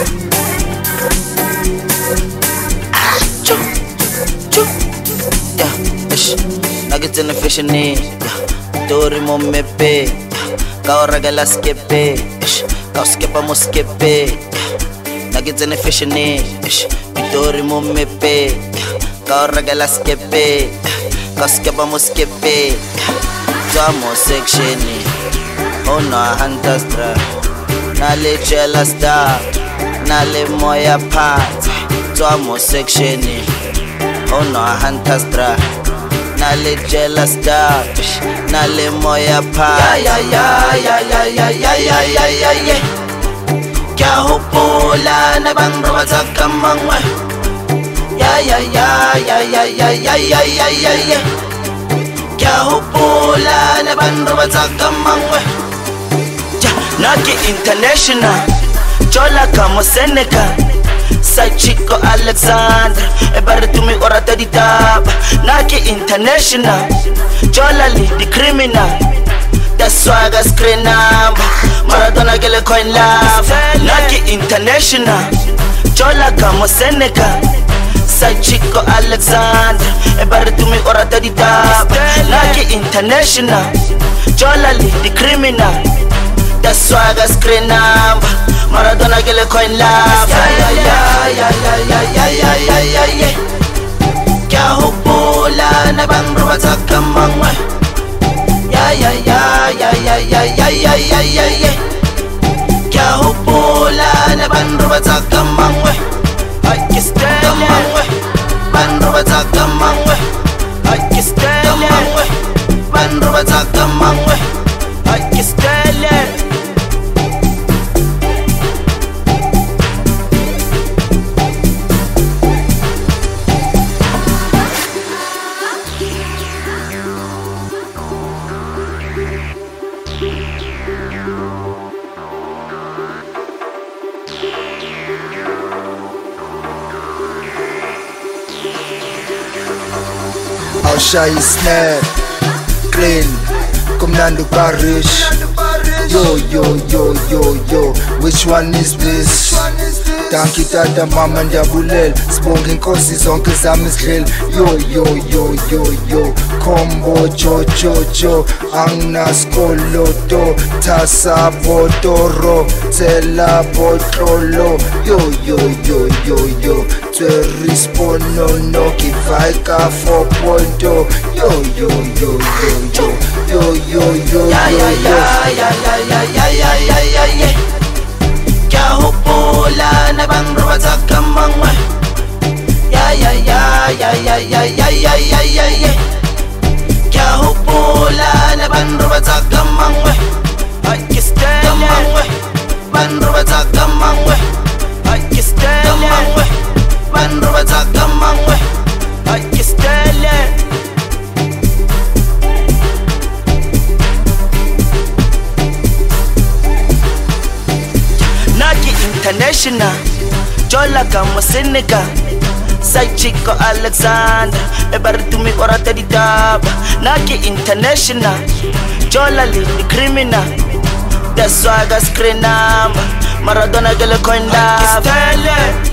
Nuggets in the fishing net, Tori mo mepe, Kao regala skepe, Kao skepa mo skepe. Nuggets in the fishing net, Tori mo mepe, Kao regala skepe, Kao skepa mo skepe. Zamo section, oh no hunters tra, Nale chela star, Nale moya part. Zamo section, oh no hunters tra. Nale jealous darfish, nale moya pa. Ya Kya hopola na bang rumata kamangwe. Ya Kya hopola na bang rumata kamangwe. Naki international, Jola kamo Seneca. Side Chico Alexander, ebare tumi orata di taba. Naki international, Jolali the criminal. That's why I got screen number. Maradona gele coin love. Naki international, Jola kamo Seneca. Side Chico Alexander, ebare tumi orata di taba. Naki international, Jolali the criminal. That's why I got screen number. Maradona gele coin love. Kya hopola na bang rumata kamangwe. Kya hopola na bang rumata kamangwe. Kamangwe, bang rumata kamangwe. Kamangwe, bang rumata kamangwe. Shy snap, clean, Kumnando Parish. Yo, which one is this? Danki tata mama ndabulel, sibonge inkosi zonke zami zidlel. Yo, combo jo, anginaskoloto, tasa botoro, tela botlolo. Yo, Twerispono no kivaika 4.0. Yo. Kya hopola na bang rumata kamangwe. Kya hopola na bang rumata kamangwe. Kamangwe, bang rumata kamangwe. Kamangwe, bang rumata kamangwe. International, Jola kamo Seneca. Side Chico Alexander, ebare tumi orata di taba. Naki international, Jola the criminal. That's why I got screen number. Maradona gele coin love.